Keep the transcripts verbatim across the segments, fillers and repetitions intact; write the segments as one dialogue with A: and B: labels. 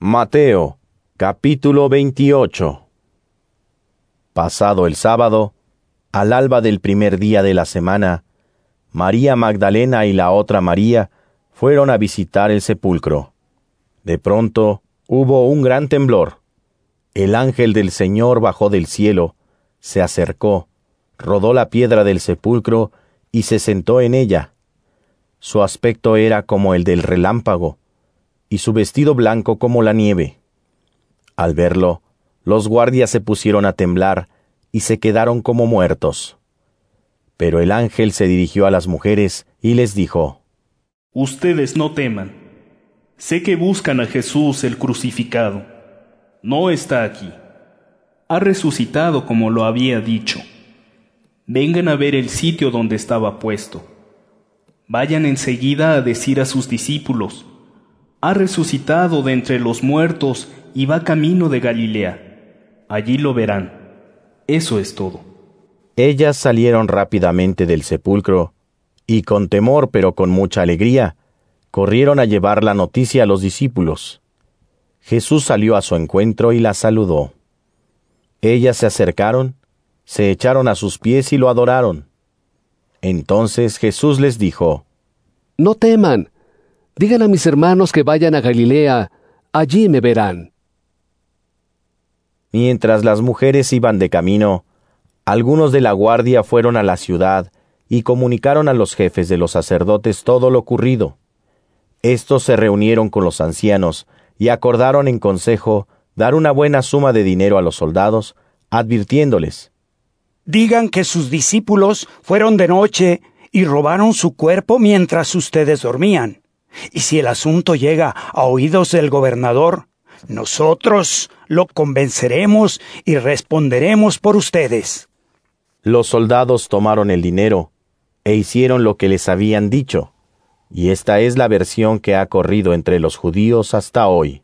A: Mateo, capítulo veintiocho. Pasado el sábado, al alba del primer día de la semana, María Magdalena y la otra María fueron a visitar el sepulcro. De pronto hubo un gran temblor. El ángel del Señor bajó del cielo, se acercó, rodó la piedra del sepulcro y se sentó en ella. Su aspecto era como el del relámpago, y su vestido blanco como la nieve. Al verlo, los guardias se pusieron a temblar y se quedaron como muertos. Pero el ángel se dirigió a las mujeres y les dijo:
B: Ustedes no teman. Sé que buscan a Jesús el crucificado. No está aquí. Ha resucitado como lo había dicho. Vengan a ver el sitio donde estaba puesto. Vayan enseguida a decir a sus discípulos: ha resucitado de entre los muertos y va camino de Galilea. Allí lo verán. Eso es todo.
A: Ellas salieron rápidamente del sepulcro, y con temor pero con mucha alegría, corrieron a llevar la noticia a los discípulos. Jesús salió a su encuentro y las saludó. Ellas se acercaron, se echaron a sus pies y lo adoraron. Entonces Jesús les dijo:
C: No teman. Digan a mis hermanos que vayan a Galilea, allí me verán.
A: Mientras las mujeres iban de camino, algunos de la guardia fueron a la ciudad y comunicaron a los jefes de los sacerdotes todo lo ocurrido. Estos se reunieron con los ancianos y acordaron en consejo dar una buena suma de dinero a los soldados, advirtiéndoles:
D: Digan que sus discípulos fueron de noche y robaron su cuerpo mientras ustedes dormían. Y si el asunto llega a oídos del gobernador, nosotros lo convenceremos y responderemos por ustedes.
A: Los soldados tomaron el dinero e hicieron lo que les habían dicho, y esta es la versión que ha corrido entre los judíos hasta hoy.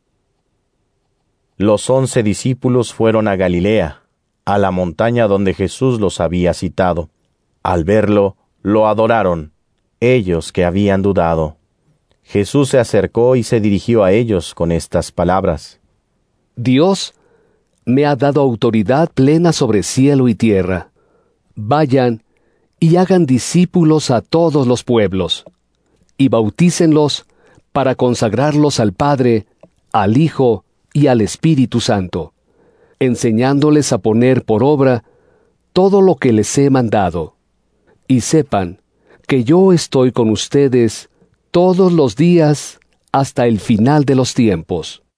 A: Los once discípulos fueron a Galilea, a la montaña donde Jesús los había citado. Al verlo, lo adoraron, ellos que habían dudado. Jesús se acercó y se dirigió a ellos con estas palabras:
C: Dios me ha dado autoridad plena sobre cielo y tierra. Vayan y hagan discípulos a todos los pueblos, y bautícenlos para consagrarlos al Padre, al Hijo y al Espíritu Santo, enseñándoles a poner por obra todo lo que les he mandado. Y sepan que yo estoy con ustedes todos los días hasta el final de los tiempos.